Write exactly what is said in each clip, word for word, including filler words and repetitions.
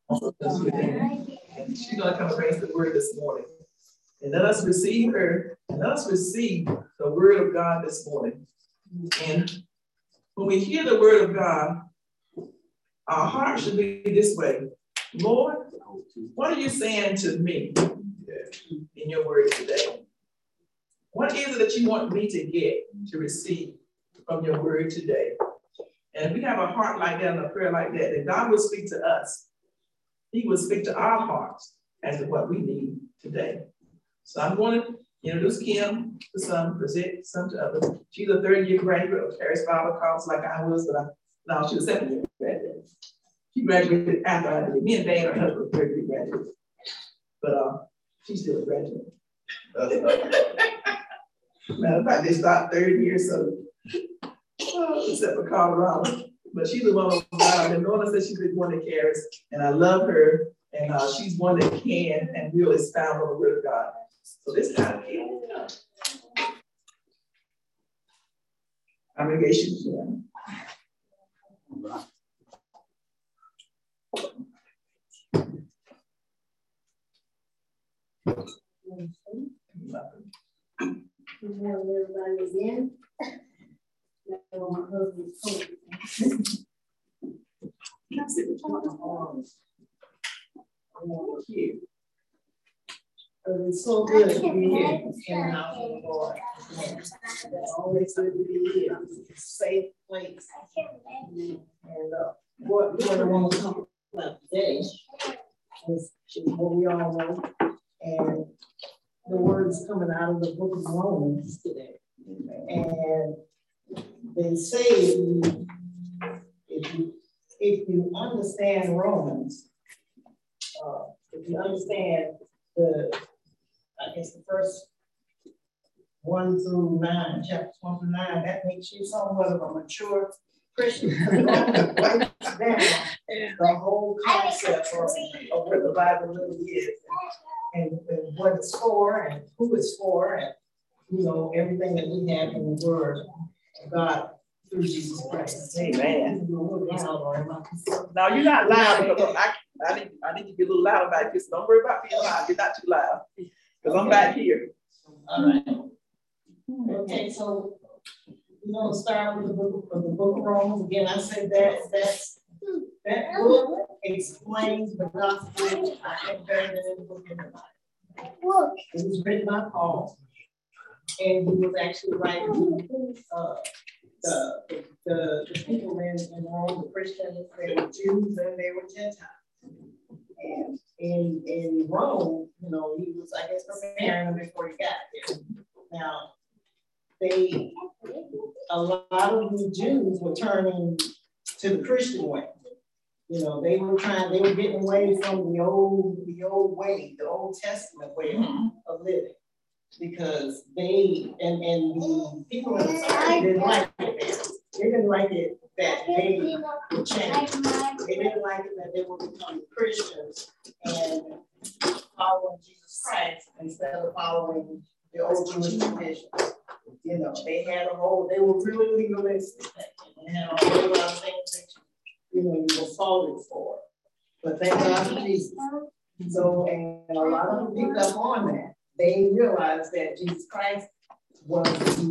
And she's going to come and bring us the word this morning. And let us receive her, and let us receive the word of God this morning. And when we hear the word of God, our heart should be this way. Lord, what are you saying to me in your word today? What is it that you want me to get, to receive from your word today? And if we have a heart like that and a prayer like that, then God will speak to us. He will speak to our hearts as to what we need today. So I'm going to introduce Kim to some, present some to others. She's a third year graduate of Charis Bible College like I was, but I, no, she was second year graduate. She graduated after I did. Me and Dan, her husband, were third year graduates. But uh, she's still a graduate. Matter of fact, they start third year, so oh, except for Colorado. But she's the one of God. And Nona says she's the one that cares, and I love her. And uh, she's one that can and will expound on the word of God. So this time, yeah. Congregation, yeah. Good morning, everybody again. My husband's home. It's so good to be here in the house of the Lord. It's always good to be here. It's a safe place. And uh, what we want to talk about today is what we all know. And the word is coming out of the book of Romans today. And they say if you, if you, if you understand Romans, uh, if you understand the, I guess the first one through nine, chapters one through nine, that makes you somewhat of a mature Christian. Romans breaks down the whole concept of, of what the Bible really is. And, and what it's for, and who it's for, and you know, everything that we have in the Word of God through Jesus Christ. Amen. Now you're not loud because I, I need I need to be a little louder back here. So don't worry about being loud. You're not too loud because I'm back here. All right. Okay, so we're gonna start with the book of the book of Romans. Again, I said that that's that book explains the gospel. I think better than any book in the Bible. It was written by Paul, and he was actually writing uh, the, the, the people in, in Rome, the Christians, they were Jews and they were Gentiles. And in, in Rome, you know, he was, I guess, preparing them before he got there. Now, they, a lot of the Jews were turning to the Christian way. You know, they were trying, they were getting away from the old, the old way, the Old Testament way mm-hmm. of living. Because they, and, and the people in society didn't like it. They didn't like it that they would change. They didn't like it that they would become Christians and following Jesus Christ instead of following the old Jewish traditions. You know, they had a whole, they were really legalistic. They had a whole lot of things that you know, you were falling for. But thank God for Jesus. So, and a lot of them picked up on that. They realized that Jesus Christ was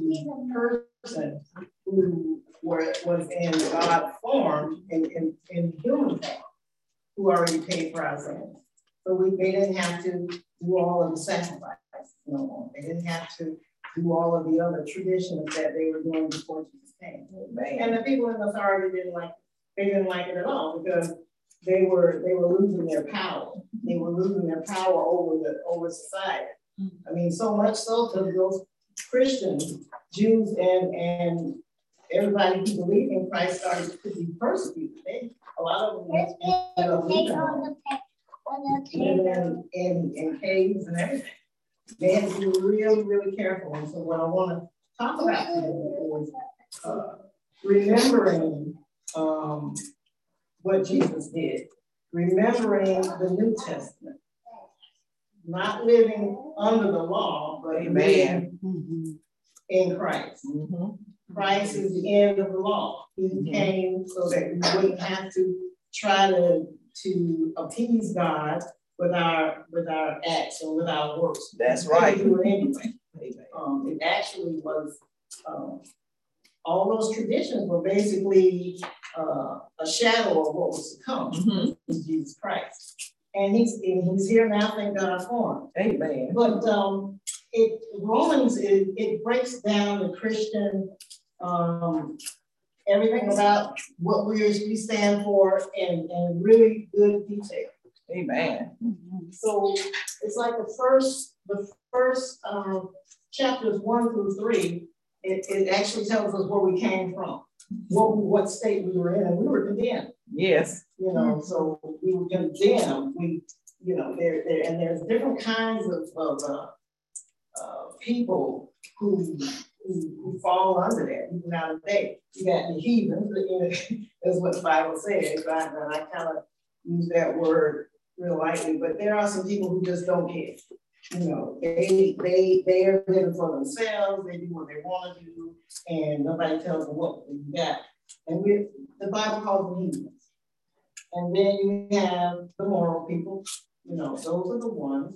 the person who were, was in God form, in, in, in human form, who already paid for our sins. So we, they didn't have to do all of the sacrifice no more. They didn't have to do all of the other traditions that they were doing before Jesus came. And the people in authority didn't like it. They didn't like it at all because they were they were losing their power. They were losing their power over the over society. I mean, so much so that those Christians, Jews, and and everybody who believed in Christ started to be persecuted. They, a lot of them ended up living in, in, in caves and everything. They had to be really, really careful. And so what I want to talk about today is uh, remembering um, what Jesus did, remembering the New Testament, not living under the law, but Amen. living in Christ. Mm-hmm. Christ is the end of the law. He mm-hmm. came so that we wouldn't have to try to to appease God with our with our acts or with our works. That's right. We do it anyway. Um, it actually was um, all those traditions were basically uh, a shadow of what was to come, mm-hmm. in Jesus Christ. And he's and he's here now, thank God for him. Amen. But um, it Romans it, it breaks down the Christian um, everything about what we we stand for in, in really good detail. Amen. So it's like the first the first um, chapters one through three. It, it actually tells us where we came from, what what state we were in, and we were condemned. Yes. You know, so we were condemned. We, you know, there there and there's different kinds of of uh, uh, people who, who who fall under that. Even now today, you got the heathens. You know, that's what the Bible says, right? And I kind of use that word real lightly, but there are some people who just don't care. You know, they they they are living for themselves. They do what they want to do, and nobody tells them what they got. And we, the Bible calls them heathens. And then you have the moral people. You know, those are the ones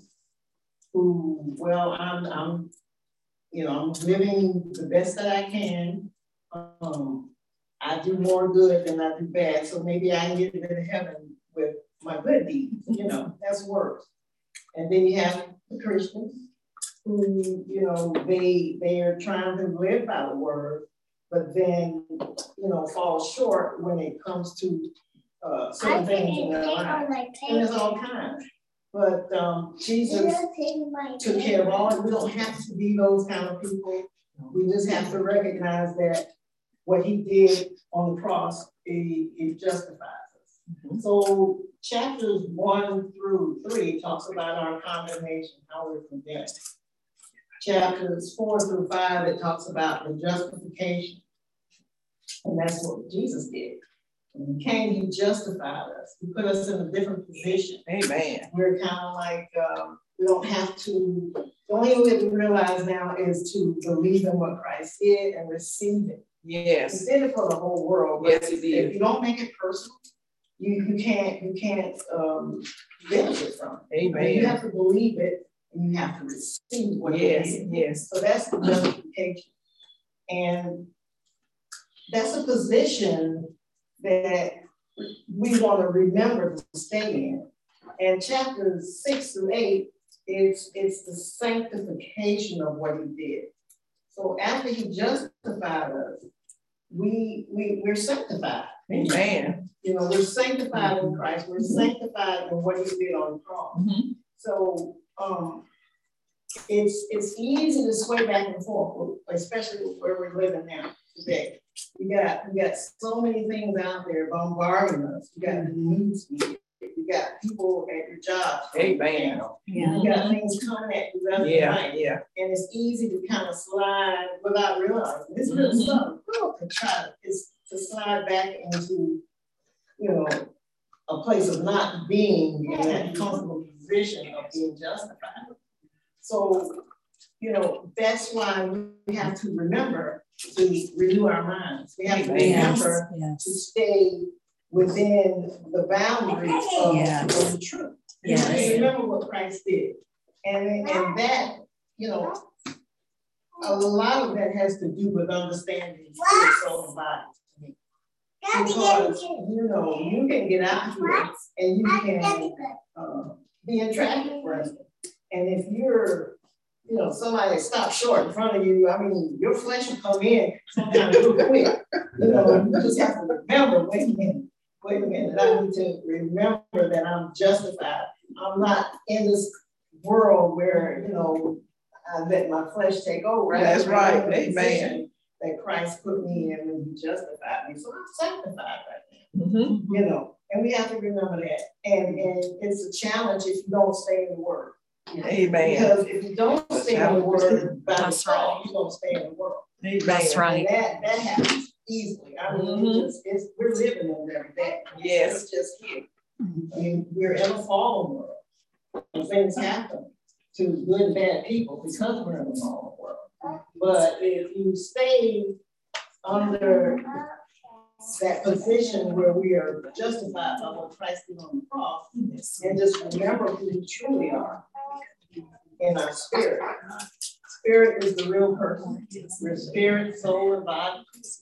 who, well, I'm I'm, you know, I'm living the best that I can. Um, I do more good than I do bad, so maybe I can get into heaven with my good deeds. You know, that's worse. And then you have the Christians who, you know, they they are trying to live by the word, but then, you know, fall short when it comes to uh, certain things in their life. And there's all kinds. But um, Jesus took care of all. We don't have to be those kind of people. We just have to recognize that what he did on the cross, it, it justifies us. Mm-hmm. So chapters one through three talks about our condemnation, how we're condemned. Chapters four through five, it talks about the justification. And that's what Jesus did. When he came, he justified us. He put us in a different position. Amen. We're kind of like, um, we don't have to, the only way we realize now is to believe in what Christ did and receive it. Yes. He did it for the whole world. Yes, he did. If you don't make it personal, You, you can't you can't um, benefit from it. Amen. You have to believe it and you have to receive what yes, it is. Yes. So that's the justification. And that's a position that we want to remember to stay in. And chapters six through eight, it's, it's the sanctification of what he did. So after he justified us, we, we, we're sanctified. Amen. You know, we're sanctified in Christ. We're sanctified in what he did on the cross. Mm-hmm. So um, it's it's easy to sway back and forth, especially where we're living now today. You got you got so many things out there bombarding us. You got the news media. You got people at your jobs. Amen. Yeah. You got things coming at you left yeah, and right. Yeah. And it's easy to kind of slide without realizing. It's good mm-hmm. stuff. To try is to slide back into, you know, a place of not being in that comfortable position of being justified. So, you know, that's why we have to remember to renew our minds. We have to remember yes, yes. to stay within the boundaries of, yes. of the truth. Yes. Remember what Christ did. And, and that, you know, a lot of that has to do with understanding spirit, soul, and body. Because, you know, you can get out here and you can uh, be in traffic, for instance. And if you're, you know, somebody stops short in front of you, I mean, your flesh will come in sometimes real quick. You know, you just have to remember, wait a minute, wait a minute, I need to remember that I'm justified. I'm not in this world where, you know, I let my flesh take over. That's right, amen. That Christ put me in when he justified me. So I'm sanctified right now. Mm-hmm. You know, and we have to remember that. And, and it's a challenge if you don't stay in the word. Amen. Because if you don't stay in the word, by the fall, you don't stay in the world. Amen. That's right. And that, that happens easily. I mean, mm-hmm. it's just, it's, we're living in every day. Yes. It's just here. I mean, we're in a fallen world. And things happen to good and bad people because we're in a fallen world. But if you stay under that position where we are justified by what Christ did on the cross, and just remember who we truly are in our spirit. Spirit is the real person. We're spirit, soul, and body.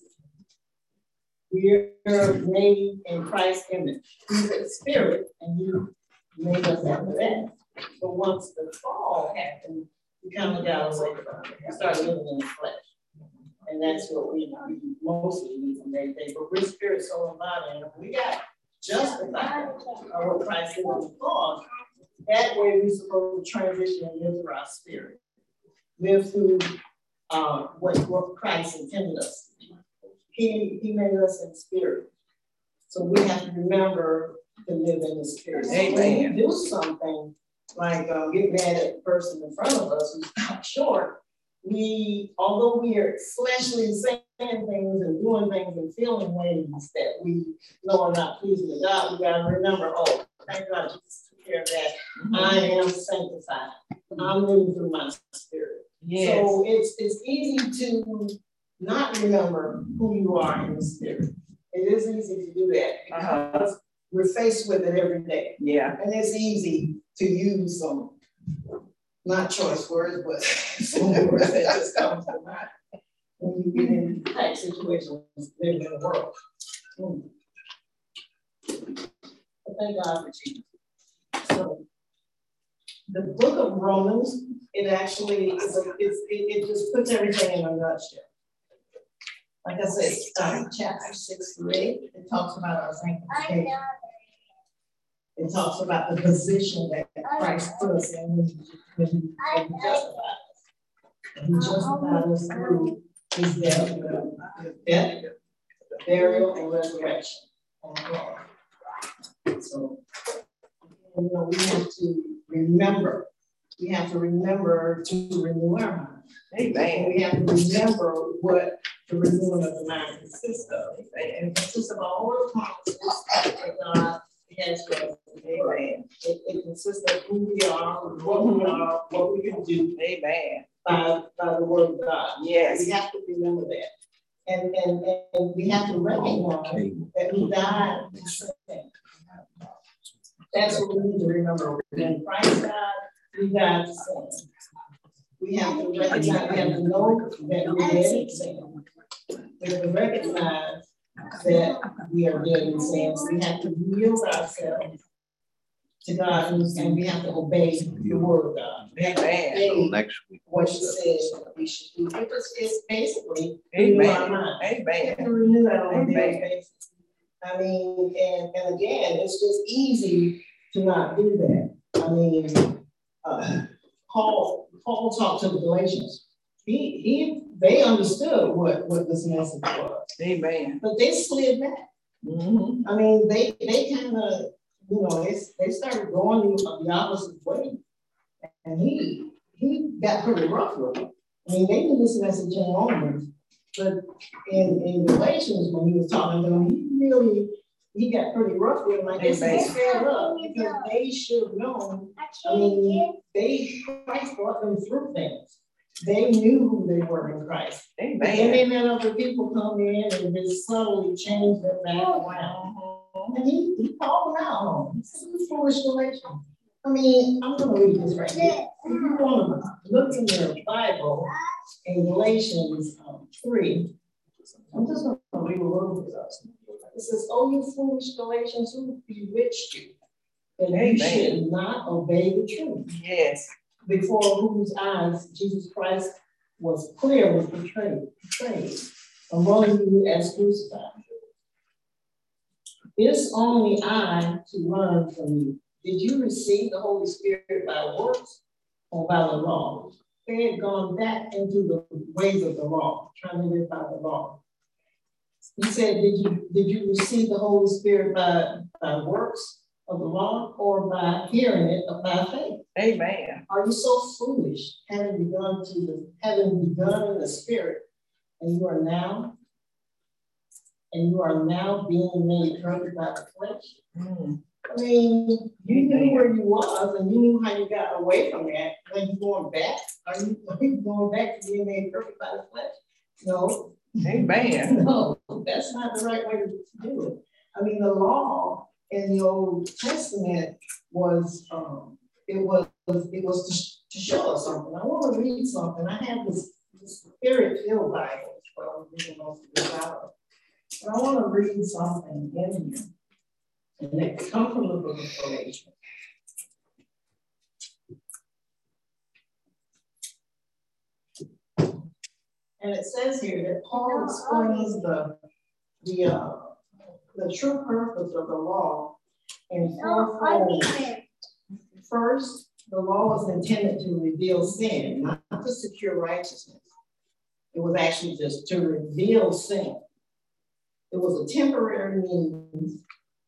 We are made in Christ's image. He's a spirit, and He made us after that. But once the fall happened, we kind of got away from it. We started living in the flesh. And that's what we, we mostly need from day to day. But we're spirit, soul, and body. And if we got justified by what Christ did on the cross, that way we're supposed to transition and live through our spirit. Live through uh, what, what Christ intended us to do. He, he made us in spirit. So we have to remember to live in the spirit. So when we do something like uh, get mad at the person in front of us who's not short, we, although we are fleshly saying things and doing things and feeling ways that we know are not pleasing to God, we got to remember, oh, thank God Jesus took care of that. Mm-hmm. I am sanctified. I'm living through my spirit. Yes. So it's, it's easy to not remember who you are in the spirit. It is easy to do that because uh-huh. we're faced with it every day. Yeah. And it's easy to use some, not choice words, but some words that just come to mind when you get in tight situations living in the world. Mm. But thank God for Jesus. So the book of Romans, it actually is a, it's, it, it just puts everything in a nutshell. Like I said, um, chapter six through eight, it talks about our sanctification. It talks about the position that Christ put us in when He, when he, when he justified us. And He justified us through His death, His death, burial, and resurrection on the cross. So, you know, we have to remember. We have to remember to renew our mind. Amen. We have to remember what the renewing of the mind consists of. And it consists of all the promises that God has for us. Amen. It, it consists of who we are, what we are, what we can do. Amen. By, by the word of God. Yes. We have to remember that. And, and, and we have to recognize that we died to sin. That's what we need to remember. When Christ died, we died to sin. We have to recognize, we have to know that we're dead in sin. We have to recognize that we are dead in sin. We have to yield ourselves to God, and we have to obey the word of God. Amen. Next week. What He says we should do. It's, it's basically renew our mind. Amen. We have to renew that on a daily basis. I mean, and, and again, it's just easy to not do that. I mean, uh, Paul, Paul talked to the Galatians. He, he, they understood what, what this message was. Amen. But they slid back. Mm-hmm. I mean, they, they kind of, you know, they, they started going the opposite way. And he, he got pretty rough with them. I mean, they knew this message in Romans, but in, in Galatians, when he was talking to them, he really, he got pretty rough with them. I guess they fed up because they should have known. I mean, they, Christ brought them through things. They knew who they were in Christ. Amen. And then they let other people come in and just subtly change their back around. And he, he called them out. This is foolish Galatians. I mean, I'm going to read this right here. If you want to look in your Bible in Galatians um, three, I'm just going to read a little bit of it. It says, "Oh, you foolish Galatians, who bewitched you, that you should not obey the truth? Yes. Before whose eyes Jesus Christ was clearly portrayed, portrayed among you as crucified. This only I to learn from you. Did you receive the Holy Spirit by works or by the law?" They had gone back into the ways of the law, trying to live by the law. He said, did you, did you receive the Holy Spirit by, by works of the law or by hearing it or by faith? Amen. Are you so foolish, having begun to the, having begun in the Spirit, and you are now, and you are now being made perfect by the flesh? Mm. I mean, you knew where you was, and you knew how you got away from that. Are you going back? Are you, are you going back to being made perfect by the flesh? No. Amen. No, that's not the right way to do it. I mean, the law in the Old Testament was, um, it was, it was to, to show us something. I want to read something. I have this, this Spirit-filled Bible. Well, I'm reading most of this out. But I want to read something in here. And it comes from the book of Galatians. And it says here that Paul explains the, the, uh, the true purpose of the law in fourfold. First, the law was intended to reveal sin, not to secure righteousness. It was actually just to reveal sin. It was a temporary means,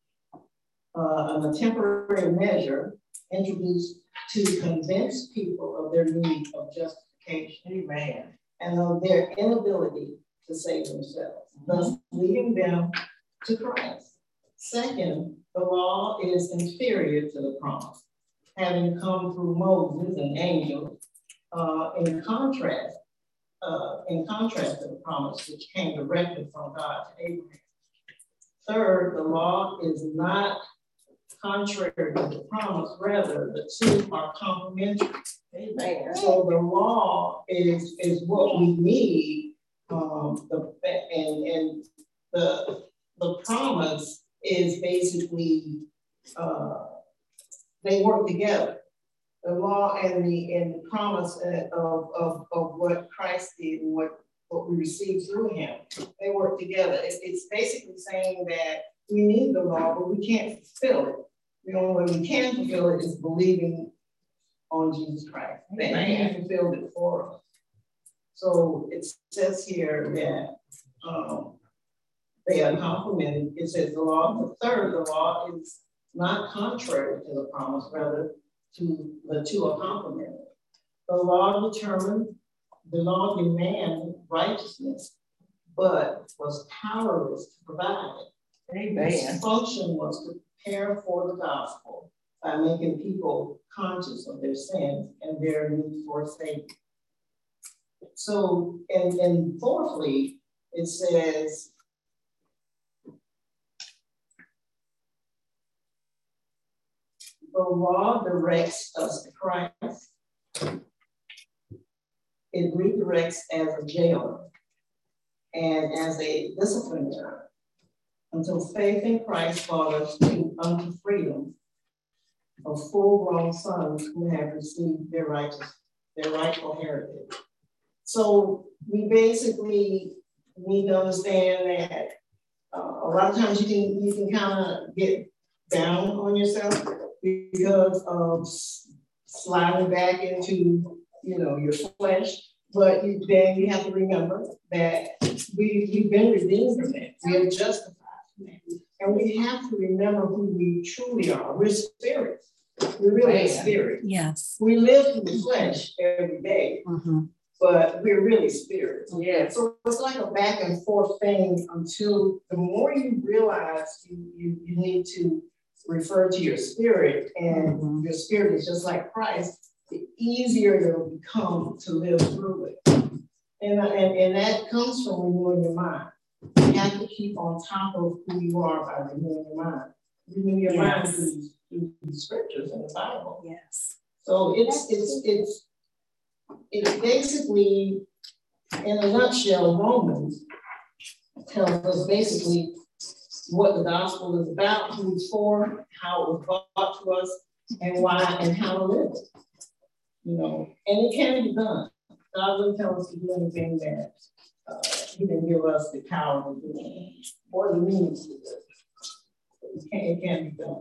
uh, a temporary measure introduced to convince people of their need of justification. Amen. And of their inability to save themselves, thus leading them to Christ. Second, the law is inferior to the promise, having come through Moses and angels, uh, in contrast, uh, in contrast to the promise which came directly from God to Abraham. Third, the law is not contrary to the promise, rather the two are complementary. Amen. So the law is, is what we need, um, the, and, and the, the promise is basically, uh, they work together. The law and the, and the promise of, of, of what Christ did and what, what we received through him, they work together. It, it's basically saying that we need the law, but we can't fulfill it. The only way we can fulfill it is believing on Jesus Christ. And he fulfilled it for us. So it says here that um, they are complemented. It says the law, the third, the law is not contrary to the promise, rather to the two are complemented. The law determined, the law demanded righteousness, but was powerless to provide it. Amen. Its function was to prepare for the gospel by making people conscious of their sins and their need for a savior. So, and, and fourthly, it says, the law directs us to Christ. It redirects as a jailer and as a discipliner until faith in Christ brought us to unto freedom of full-grown sons who have received their righteous, their rightful heritage. So we basically need to understand that uh, a lot of times you can you can kind of get down on yourself because of sliding back into, you know, your flesh. But you, then you have to remember that we, we've been redeemed from that. We are justified from that. And we have to remember who we truly are. We're spirits. We're really a spirit. Yes. We live through the flesh every day, mm-hmm. but we're really spirits. Yeah. So it's like a back and forth thing until the more you realize you, you, you need to refer to your spirit, and mm-hmm. your spirit is just like Christ, the easier it will become to live through it. And, and, and that comes from renewing your mind. You have to keep on top of who you are by renewing your mind. Renew your yes. mind through, through the scriptures in the Bible. Yes. So it's it's it's it's basically, in a nutshell, Romans tells us basically what the gospel is about, who it's for, how it was brought to us, and why, and how to live it. You know, and it can be done. God wouldn't tell us to do anything that uh, he didn't give us the power to do, or the means to do it. It can, it can be done.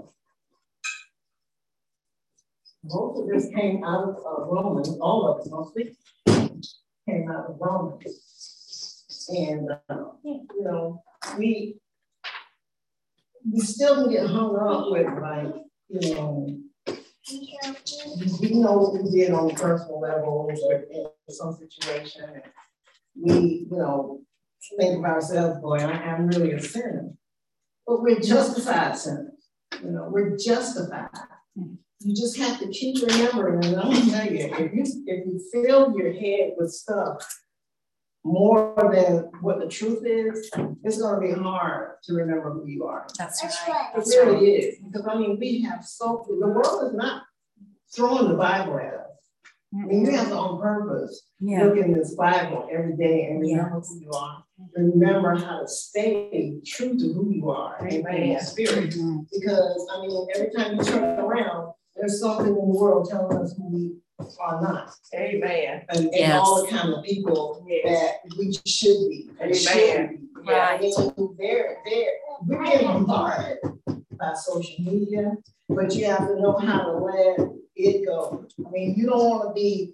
Most of this came out of uh, Romans, all of it mostly came out of Romans. And, uh, you know, we, we still can get hung up with, like, you know, we know what we did on personal levels or in some situation. And we, you know, think of ourselves, boy, I am really a sinner. But we're justified sinners. You know, we're justified. You just have to keep remembering, and I'm gonna tell you, if you if you fill your head with stuff more than what the truth is, it's going to be hard to remember who you are. That's right. It really is. Because, I mean, we have so, the world is not throwing the Bible at us. I mean, you have to on purpose yeah. look in this Bible every day and remember yes. who you are. Remember how to stay true to who you are in the spirit. Mm-hmm. Because, I mean, every time you turn around, there's something in the world telling us who we are not. Amen. And, and yes. all the kind of people yes. that we should be. Amen. Should be. Right. I mean, they're, they're, we're getting bombarded by social media, but you have to know how to let it go. I mean, you don't want to be,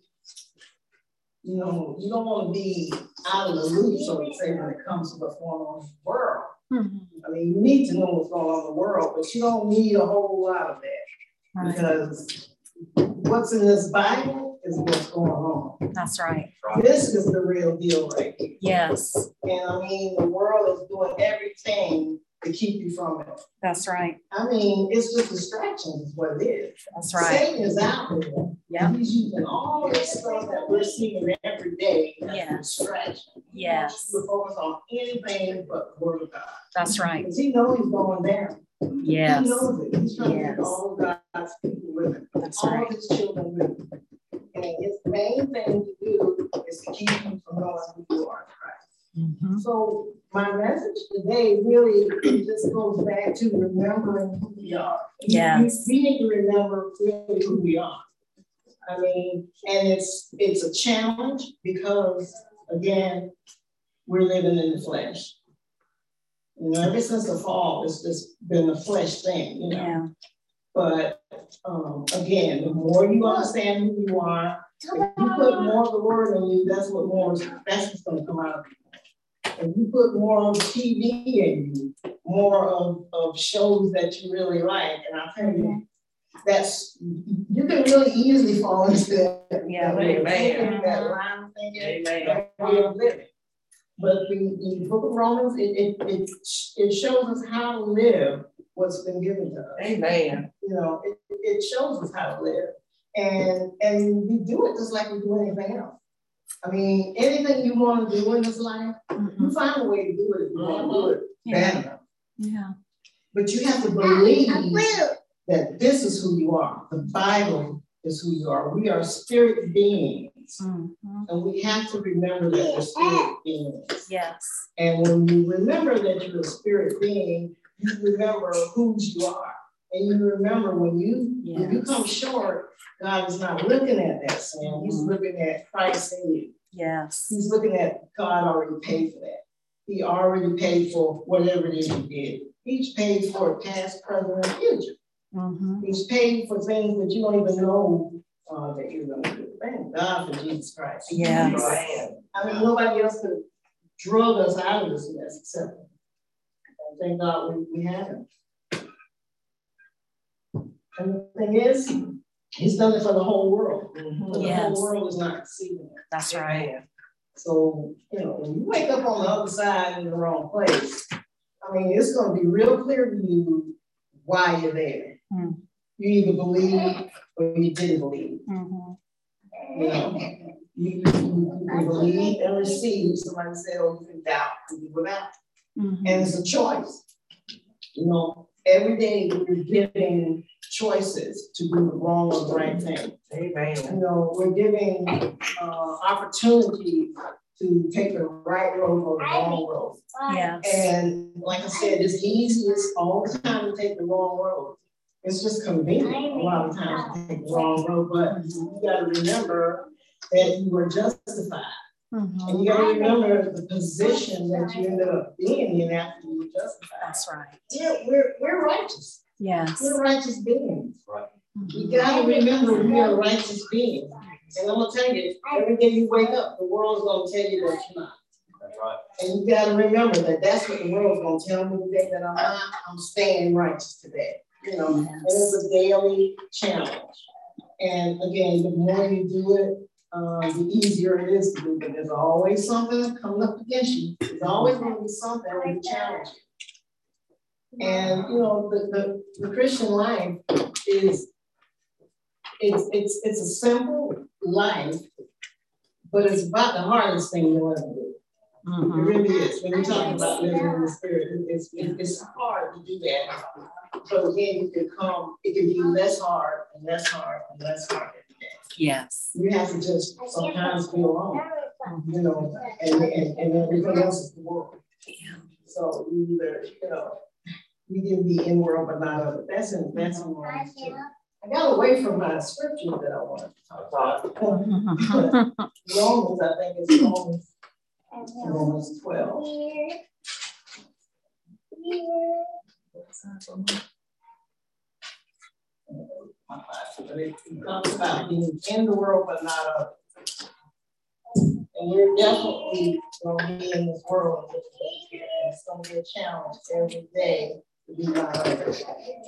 you know, you don't want to be out of the loop, so to say, when it comes to what's going on in the world. Mm-hmm. I mean, you need to know what's going on in the world, but you don't need a whole lot of that. Right. Because what's in this Bible is what's going on. That's right. This is the real deal right here. Yes. And I mean, the world is doing everything to keep you from it. That's right. I mean, it's just distractions is what it is. That's right. Satan is out there. Yeah. He's using all this stuff that we're seeing every day as yeah. distraction. Yes. We're focused on anything but the word of God. That's right. Because he knows he's going down. Yes. He knows it. He's trying yes. to get all of God's people with him. That's all right. of his children with him. And his main thing to do is to keep you from knowing who you are in Christ. Mm-hmm. So my message today really just goes back to remembering who we are. Yes. We, we need to remember really who we are. I mean, and it's it's a challenge because, again, we're living in the flesh. You know, ever since the fall, it's just been a flesh thing, you know. Yeah. But um, again, the more you understand who you are, if you put more of the word in you, that's what more, that's what's going to come out of you. If you put more of T V in you, more of, of shows that you really like, and I tell you, that's, you can really easily fall into that, yeah, that, thinking, that line of thinking, that way of living. But the, the book of Romans, it, it, it, it shows us how to live what's been given to us. Amen. You know, it, it shows us how to live. And, and we do it just like we do anything else. I mean, anything you want to do in this life, mm-hmm. you find a way to do it if you mm-hmm. want to do it yeah. bad enough. Yeah. But you have to believe that this is who you are. The Bible is who you are. We are spirit beings. Mm-hmm. And we have to remember that we're spirit beings. Yes. And when you remember that you're a spirit being, you remember whose you are. And you remember when you, yes. when you come short, God is not looking at that sin. Mm-hmm. He's looking at Christ in you. Yes. He's looking at God already paid for that. He already paid for whatever it is you did. He's paid for it past, present, and future. Mm-hmm. He's paid for things that you don't even know uh, that you're going to do. Thank God for Jesus Christ. Yes. I mean, nobody else could drug us out of this mess except him. And thank God we, we have him. And the thing is, he's done it for the whole world. Mm-hmm. The yes. whole world is not receiving it. That's right. So, you know, when you wake up on the other side in the wrong place, I mean, it's going to be real clear to you why you're there. Mm. You either believe or you didn't believe. Mm-hmm. You know, you, you, you can believe and receive. Somebody said, oh, you can doubt and you without. Mm-hmm. And it's a choice. You know, every day we're giving choices to do the wrong or the right thing. Amen. You know, we're giving uh, opportunities to take the right road or the wrong road. Yes. And like I said, it's easiest all the time to take the wrong road. It's just convenient a lot of times to take the wrong road, but mm-hmm. you got to remember that you were justified. Mm-hmm. And you got to remember the position that you ended up being in after you were justified. That's right. Yeah, we're, we're righteous. Yes. We're righteous beings. Right. Mm-hmm. You got to remember we are righteous beings. And I'm going to tell you, every day you wake up, the world's going to tell you that you're not. That's right. And you got to remember that that's what the world's going to tell me today, that I'm not, I'm staying righteous today. You know, yes. And it's a daily challenge. And again, the more you do it, uh, the easier it is to do, but there's always something coming up against you. There's always going to be something that will challenge you. And, you know, the, the, the Christian life is, it's, it's, it's a simple life, but it's about the hardest thing you'll ever do. Mm-hmm. It really is. When you're talking about living in the spirit, it's, it's, it's hard to do that. So again, it can come, it can be less hard and less hard and less hard every day. Yes. You have to just sometimes be alone, you know, and, and, and everything else is the world. Yeah. So you either, you know, you can be in world but not of it. That's in that's in Romans too. I got away from my scripture that I wanted to talk about. Romans, I think it's Romans, Romans twelve. But it talks about being in the world but not of it. And we're definitely going to be in this world. And it's going to be a challenge every day to be not of it.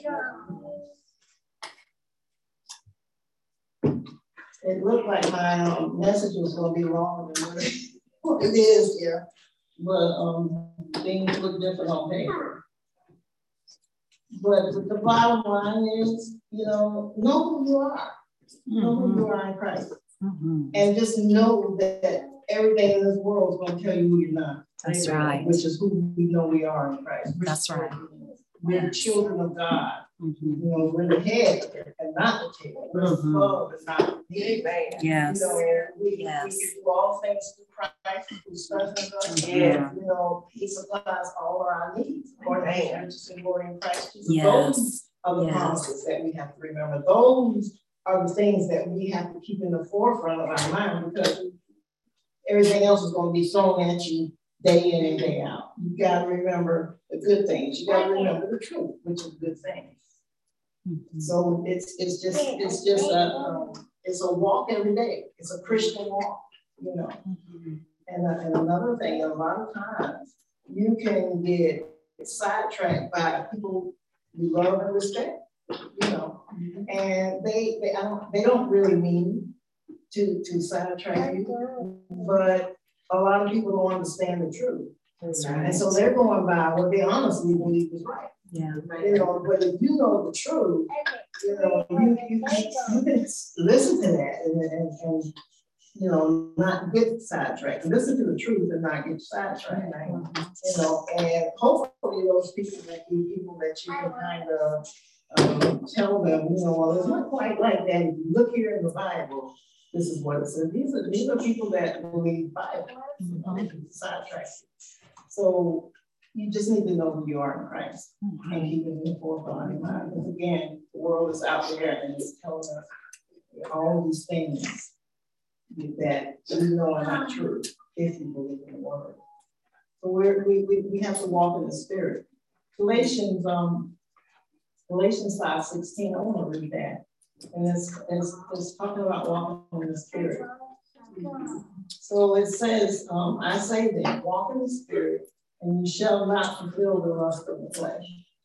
It looked like my um, message was going to be longer than what it is here, but um, things look different on paper. But the bottom line is, you know, know who you are. Mm-hmm. Know who you are in Christ. Mm-hmm. And just know that everything in this world is going to tell you who you're not. That's right. Which is who we know we are in Christ. That's right. We're children of God. Mm-hmm. You know, we're the head and not the tail. We're mm-hmm. the above and not the man. Yes. You know, we, yes. we can do all things through Christ who strengthens us. Yeah. You know, he supplies all of our needs. Or man, just in glory in Christ Jesus. Yes. Those are the yes. promises that we have to remember. Those are the things that we have to keep in the forefront of our mind, because everything else is going to be thrown at you day in and day out. You got to remember the good things. You got to remember the truth, which is good things. Mm-hmm. So it's it's just it's just a um, it's a walk every day. It's a Christian walk, you know. Mm-hmm. And, uh, and another thing, a lot of times you can get sidetracked by people you love and respect, you know, mm-hmm. and they they I don't they don't really mean to to sidetrack you, but a lot of people don't understand the truth. That's right. And so they're going by what they honestly believe is right. Yeah. You know, but if you know the truth, you know, you, you, you can listen to that and, and, and, you know, not get sidetracked. Listen to the truth and not get sidetracked. Mm-hmm. You know, and hopefully those people that be people that you can kind of um, tell them, you know, well, it's not quite like that. If you look here in the Bible, this is what it says. These are these are people that believe Bible. Mm-hmm. Sidetracked. So you just need to know who you are in Christ, mm-hmm. and keep it in the forefront of your mind. Because again, the world is out there and it's telling us all these things that we know are not true if you believe in the word. So we're, we we we have to walk in the spirit. Galatians um Galatians five sixteen. I want to read that. And it's, it's, it's talking about walking in the spirit. So it says, um, I say then, walk in the spirit, and you shall not fulfill the lust of the flesh.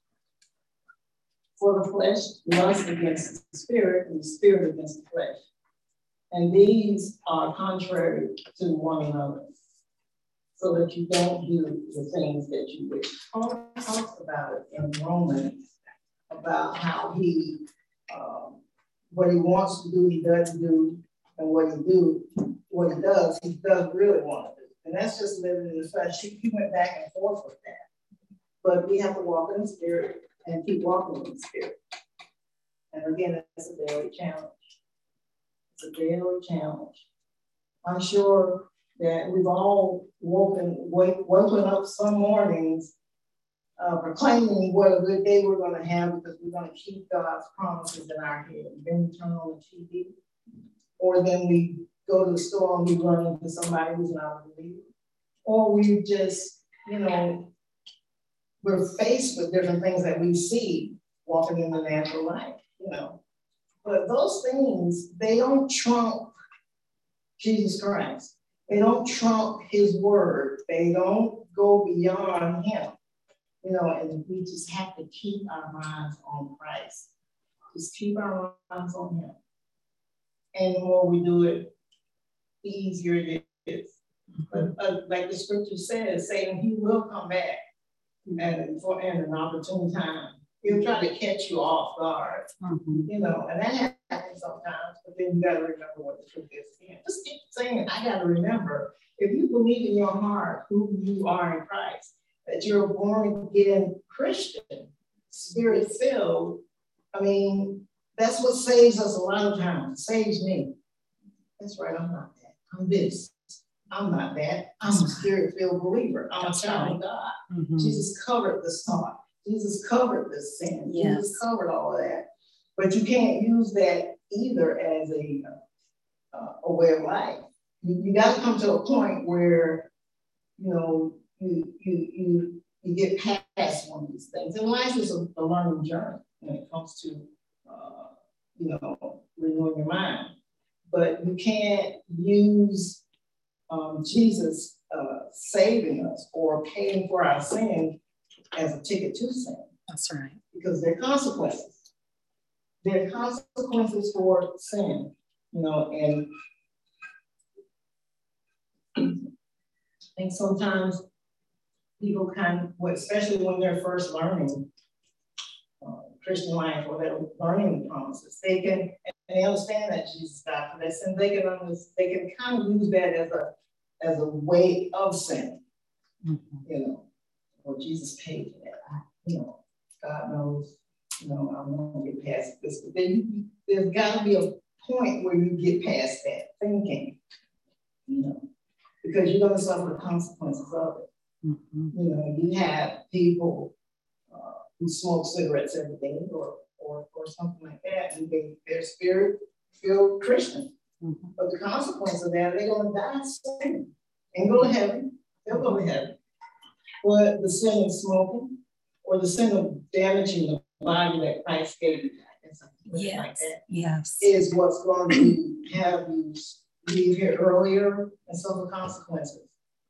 For the flesh lusts against the spirit, and the spirit against the flesh. And these are contrary to one another, so that you don't do the things that you wish. Paul talks about it in Romans, about how he um, what he wants to do, he doesn't do, and what he do, what he does, he does really want to do. And that's just living in the flesh. He, he went back and forth with that. But we have to walk in the spirit and keep walking in the spirit. And again, it's a daily challenge. It's a daily challenge. I'm sure that we've all woken, wake, woken up some mornings Uh, proclaiming what a good day we're going to have because we're going to keep God's promises in our head. Then we turn on the T V, or then we go to the store and we run into somebody who's not a believer, or we just, you know, we're faced with different things that we see walking in the natural life, you know. But those things, they don't trump Jesus Christ. They don't trump his word. They don't go beyond him. You know, and we just have to keep our minds on Christ. Just keep our minds on him. And the more we do it, the easier it is. But uh, like the scripture says, Satan, he will come back and for and an opportune time. He'll try to catch you off guard. Mm-hmm. You know, and that happens sometimes, but then you gotta remember what the truth is again. Just keep saying, I gotta remember if you believe in your heart who you are in Christ, that you're a born again Christian, spirit filled, I mean, that's what saves us a lot of times. Saves me. That's right, I'm not that. I'm this. I'm not that. I'm a spirit-filled believer. I'm that's a child right. of God. Mm-hmm. Jesus covered the thought. Jesus covered the sin. Yes. Jesus covered all of that. But you can't use that either as a, uh, a way of life. You, you got to come to a point where, you know, you, you, you, you get past one of these things. And life is a, a learning journey when it comes to, uh, you know, renewing your mind. But you can't use um, Jesus uh, saving us or paying for our sin as a ticket to sin. That's right. Because there are consequences. There are consequences for sin, you know, and I think sometimes people kind of, especially when they're first learning uh, Christian life or they're learning the promises, they can, and they understand that Jesus died for their sin, they can understand, they can kind of use that as a as a way of sin, mm-hmm. you know. Well, Jesus paid for that. I, you know, God knows, you know, I'm going to get past this. But then you, there's got to be a point where you get past that thinking, you know, because you're going to suffer the consequences of it. Mm-hmm. You know, you have people uh, who smoke cigarettes every day or, or, or something like that, and they, they're spirit-filled Christians. Mm-hmm. But the consequence of that, they're going to die sinning and go to heaven. They'll go to heaven. But the sin of smoking or the sin of damaging the body that Christ gave you, and something yes. like that, yes. is what's going to have you leave here earlier and suffer consequences.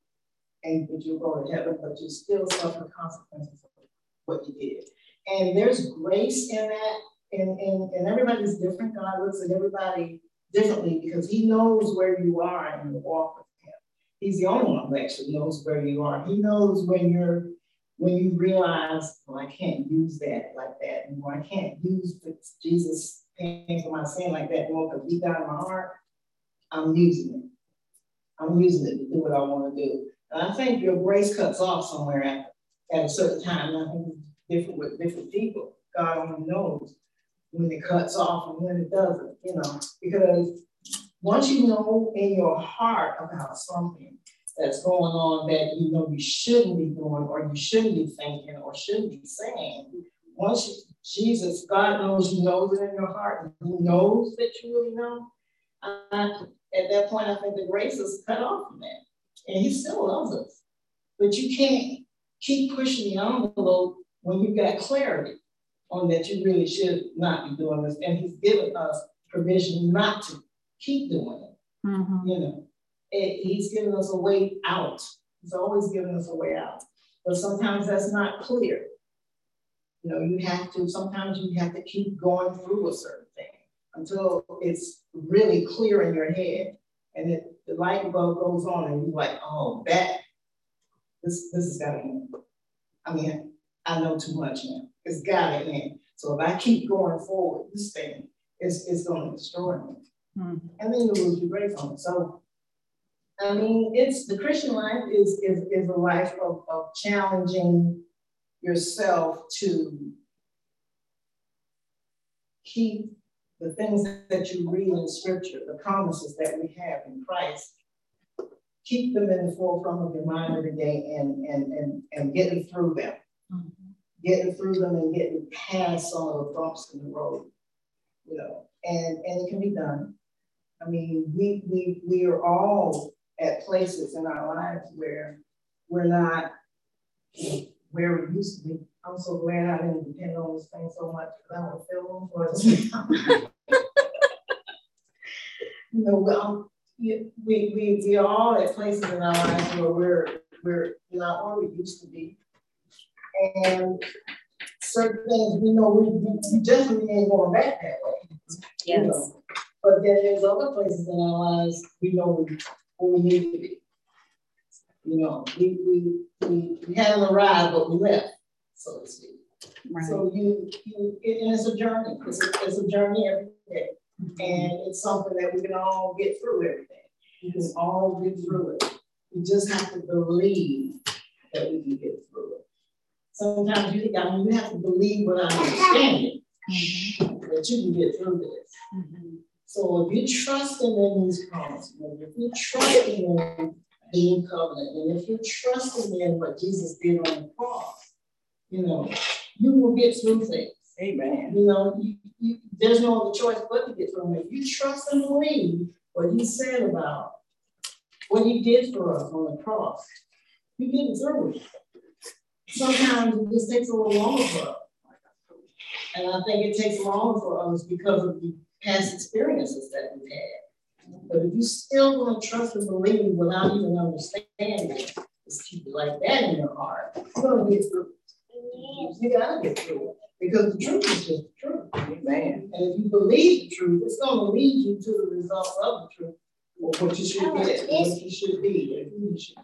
And but you'll go to heaven, but you still suffer consequences of what you did. And there's grace in that, and, and, and everybody's different. God looks at everybody differently because he knows where you are in the walk with him. He's the only one who actually knows where you are. He knows when you're, when you realize, well, I can't use that like that anymore. I can't use this, Jesus paying for my sin like that anymore because deep down in my heart, I'm using it. I'm using it to do what I want to do. And I think your grace cuts off somewhere at, at a certain time. And I think it's different with different people. God only knows when it cuts off and when it doesn't, you know, because once you know in your heart about something that's going on that you know you shouldn't be doing or you shouldn't be thinking or shouldn't be saying, once you, Jesus, God knows you know it in your heart and he knows that you really know, uh, at that point, I think the grace is cut off from that. And he still loves us. But you can't keep pushing the envelope when you've got clarity on that you really should not be doing this. And he's given us permission not to keep doing it. Mm-hmm. You know, it, he's given us a way out. He's always given us a way out. But sometimes that's not clear. You know, you have to, sometimes you have to keep going through a certain thing until it's really clear in your head. And it, the light bulb goes on and you're like, oh, that, this, this has got to end. I mean, I know too much now. It's got to end. So if I keep going forward, this thing is, is going to destroy me. Mm-hmm. And then you lose your grace on it. So, I mean, it's the Christian life is, is, is a life of, of challenging yourself to keep the things that you read in scripture, the promises that we have in Christ, keep them in the forefront of your mind every day and, and, and, and getting through them. Mm-hmm. Getting through them and getting past some of the bumps in the road, you know, and, and it can be done. I mean, we, we, we are all at places in our lives where we're not where we used to be. I'm so glad I didn't depend on this thing so much because I don't feel room for it. You know, um, we, we, we are all at places in our lives where we're, we're not where we used to be. And certain things we know we, we definitely ain't going back that way. Yes. You know? But then there's other places in our lives we know we, where we need to be. You know, we, we, we, we hadn't arrived, but we left, so to speak. Right. So you, you it, and it's a journey. It's a, it's a journey every day. Mm-hmm. And it's something that we can all get through every day. We can all get through it. We just have to believe that we can get through it. Sometimes you, I mean, you have to believe without understanding mm-hmm. that you can get through this. Mm-hmm. So if you're trusting in these promises, if you're trusting in being covenant, and if you're trusting in what Jesus did on the cross, you know, you will get through things. Amen. You know, you, you, there's no other choice but to get through it. If you trust and believe what he said about what he did for us on the cross, you get through it. Sometimes it just takes a little longer for us. And I think it takes longer for us because of the past experiences that we've had. But if you still want to trust and believe without even understanding, just keep it like that in your heart, you're going to get through it. You got to get through it. Because the truth is just the truth. Amen. And if you believe the truth, it's going to lead you to the results of the truth, or what you should get, what you should be, and who you should be.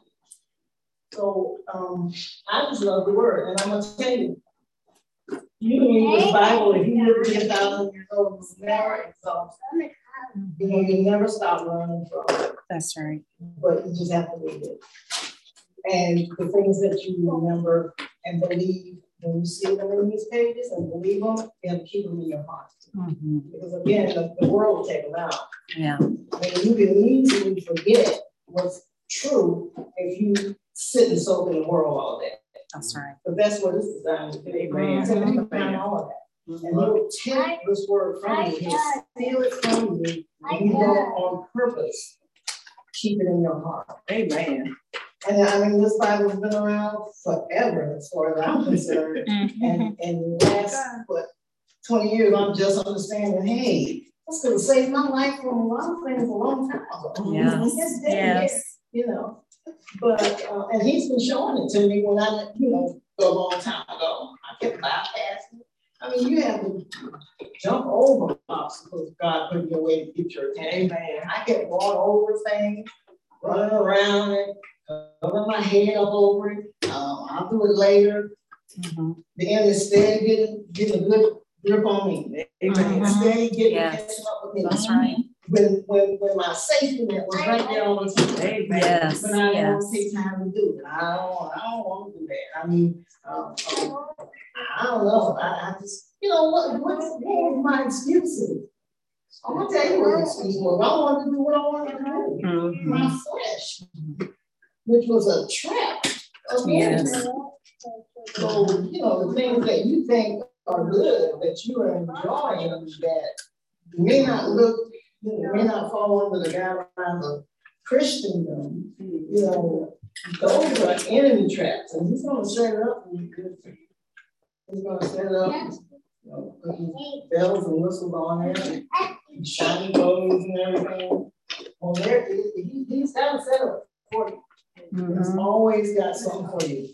So um, I just love the word, and I'm going to tell you, you can read the Bible if you live to be a thousand years old, it's never exhausted. You know, you never stop learning from it. That's right. But you just have to read it. And the things that you remember and believe, when you see them in these pages and believe them, you have to keep them in your heart. Mm-hmm. Because again, the, the world will take them out. Yeah. And you can easily forget what's true if you sit and soak in the world all day. That's right. But that's what it's designed to do. Amen. So you can find all of that. Mm-hmm. And he'll take this word from you, he'll steal it from you, and you don't on purpose keep it in your heart. Amen. And I mean, this Bible's been around forever, as far as I'm concerned. Mm-hmm. And in the last, what, twenty years, I'm just understanding, hey, that's going to save my life from a lot of things a long time ago. Yes. Yes. Yes. You know, but, uh, and he's been showing it to me when I, you know, a long time ago. I kept bypassing. I mean, you have to jump over obstacles God put in your way to get your attention. Amen. I kept going over things, running around it, covering my head up over it. Um, I'll do it later. Mm-hmm. The enemy steady getting, getting a good grip on me. Amen. Mm-hmm. Steady getting yes. catching up with me. That's right. When, when, when my safety net was right there on the table. Amen. Yes. But I don't yes. want to take time to do it. I don't, I don't want to do that. I mean, um, um, I don't know. I, I just, you know, what, what's what my excuses? I'm going to tell you what the excuse was. I wanted to do what I wanted to do. Mm-hmm. My flesh, which was a trap. Yes. So, you know, the things that you think are good, that you are enjoying, that may not look, you know, may not fall under the guidelines of Christendom, you know, those are enemy traps. And he's going to set it up for you. He's going to set it up, you know, putting bells and whistles on there, and shiny clothes and everything. On there, he, he's got a setup for you. Mm-hmm. He's always got something for you.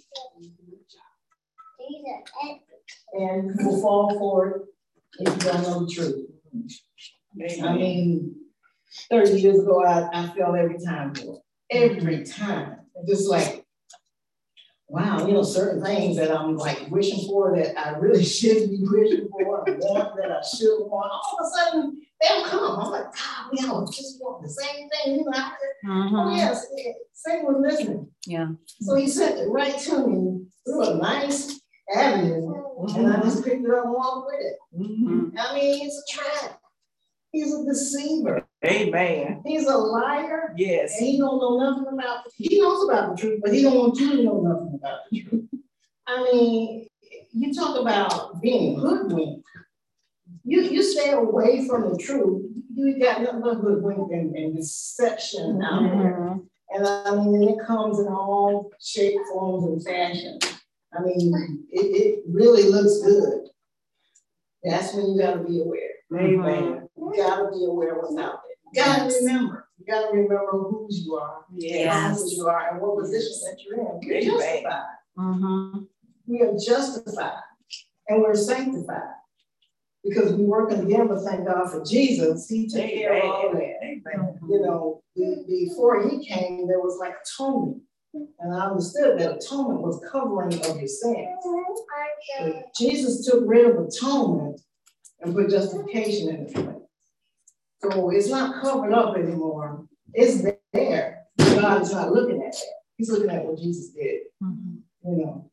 And you will fall for it if you don't know the truth. Amen. I mean, thirty years ago, I, I fell every time for it. Every time. Just like, wow, you know, certain things that I'm like wishing for that I really shouldn't be wishing for, I want that I should want. All of a sudden, they'll come. I'm like, God, we all just want the same thing. You know, I said, mm-hmm. oh, yes, Satan was listening. Yeah. So he sent it right to me through a nice avenue, mm-hmm. and I just picked it up and walked with it. Mm-hmm. I mean, he's a trap. He's a deceiver. Amen. He's a liar. Yes. And he don't know nothing about it. He knows about the truth, but he don't want you to know nothing about the truth. I mean, you talk about being hoodwinked. You, you stay away from the truth. You got nothing but hoodwinked and, and deception out mm-hmm. there. And I mean, it comes in all shapes, forms, and fashions. I mean, it, it really looks good. That's when you got to be aware. Amen. You got to be aware what's out there. You got to yes. remember. You got to remember whose you are. Yes. Whose you are and what position that you're in. We're Amen. justified. Mm-hmm. We are justified. And we're sanctified. Because we work again, but thank God for Jesus. He took Amen. Care of all that. Amen. You know, the, before he came, there was like atonement. And I understood that atonement was covering of your sins. But Jesus took rid of atonement and put justification in its place. So it's not covered up anymore. It's there. You God is not looking at that. He's looking at what Jesus did. Mm-hmm. You know,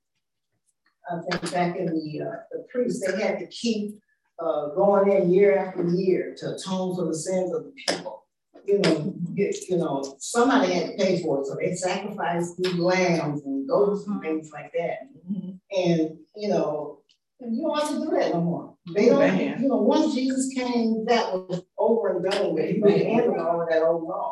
I think back in the uh, the priests, they had to keep uh, going in year after year to atone for the sins of the people. You know, get, you know, somebody had to pay for it, so they sacrificed these lambs and goats and things like that. Mm-hmm. And you know, you don't have to do that no more. They don't. Man. You know, once Jesus came, that was over and done with. He was the end of all of that old law.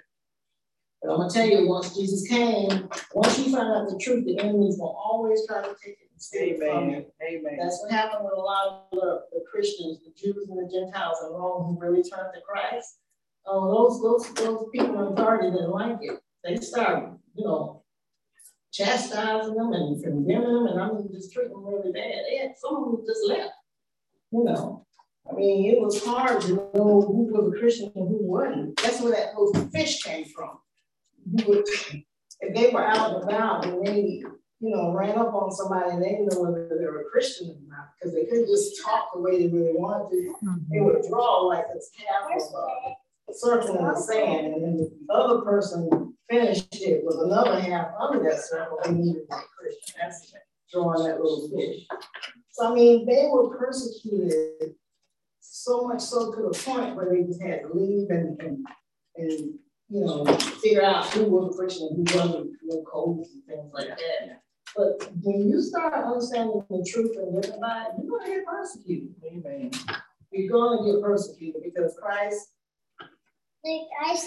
But I'm gonna tell you, once Jesus came, once you find out the truth, the enemies will always try to take it and steal it from you. Amen. That's what happened with a lot of the, the Christians, the Jews and the Gentiles in Rome who really turned to Christ. Oh, those those those people in authority didn't like it. They started, you know, chastising them and condemning them, and I mean, just treating them really bad. They had some of them just left. You know, I mean, it was hard to know who was a Christian and who wasn't. That's where that little fish came from. Would, if they were out and about and they, you know, ran up on somebody and they didn't know whether they were a Christian or not, because they couldn't just talk the way they really wanted to. Mm-hmm. They would draw like this half of a circle in the sand, and then the other person finished it with another half under that circle. They needed to be Christian. That's drawing that little fish. So I mean, they were persecuted so much so to the point where they just had to leave and and, and you know, figure out who was a Christian and who wasn't, you know, codes and things like that. But when you start understanding the truth and living by it, you're going to get persecuted. Amen. You're going to get persecuted because Christ paid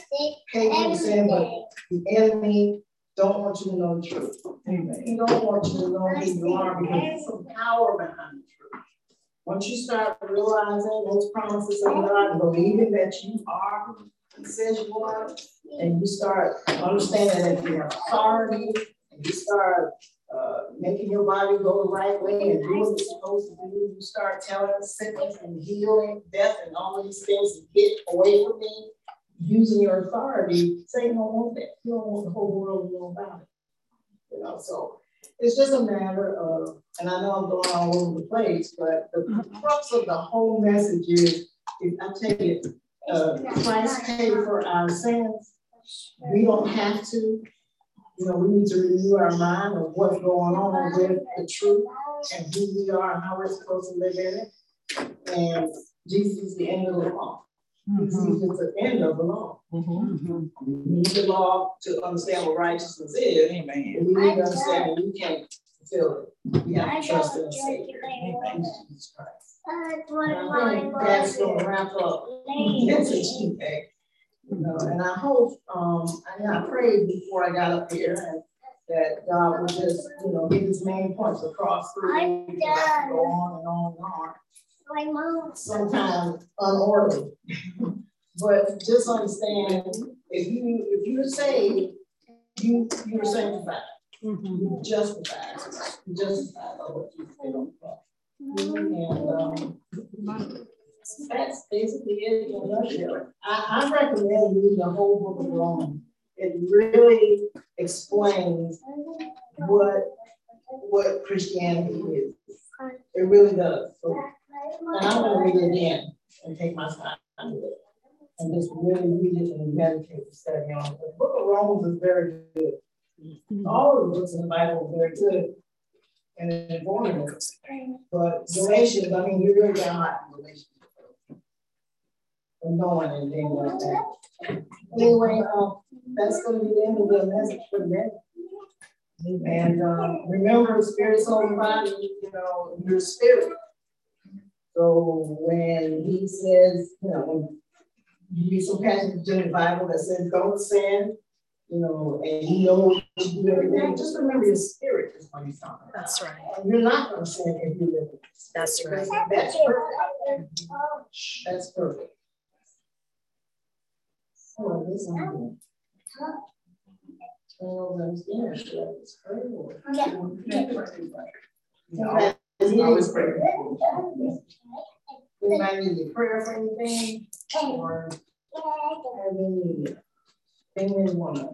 for the sin, but the enemy don't want you to know the truth. Amen. He don't want you to know who you are because there's some power behind the truth. Once you start realizing those promises of God and believing that you are He says you are, and you start understanding that you have authority, and you start uh, making your body go the right way and do what it's supposed to do. You start telling sickness and healing, death, and all of these things to get away from me, using your authority. Satan don't want that. You don't want the whole world to know about it. You know, so it's just a matter of, and I know I'm going all over the place, but the crux of the whole message is, is I tell you, Uh, Christ paid for our sins. We don't have to. You know, we need to renew our mind of what's going on with the truth and who we are and how we're supposed to live in it. And Jesus is the end of the law. Mm-hmm. Jesus is the end of the law. Mm-hmm. We need the law to understand what righteousness is. Amen. And we need to understand that we can't fulfill it. We have to trust in the Savior. Amen. Jesus Christ. I think that's going to wrap up this issue, you know, and I hope, um, and I prayed before I got up here and that God would just, you know, get his main points across through and go on and on and on. Sometimes unorderly, but just understand if you if you're saved, you you're sanctified, mm-hmm. You're justified, you're justified by what you did on the cross. And um, that's basically it in a nutshell. I, I recommend reading the whole book of Romans. It really explains what what Christianity is. It really does. So, and I'm going to read it again and take my time with it and just really read it and meditate and study on it. The book of Romans is very good. All of the books in the Bible are very good and informative. But Galatians, I mean, you really got hot in Galatians. And knowing anything like that. Anyway, uh, that's going to be the end of the message for today. And uh, remember, spirit, soul, and body, you know, your spirit. So when he says, you know, when you read some passages in the Bible that says, don't sin, you know, and he knows you do everything, just remember your spirit is what he's talking about. That's right. And you're not going to sin if you live. That's right. That's perfect. That's perfect. Oh, this one. Oh, that's it's yeah. Always pray. Anybody need prayer for anything? Or anything they want to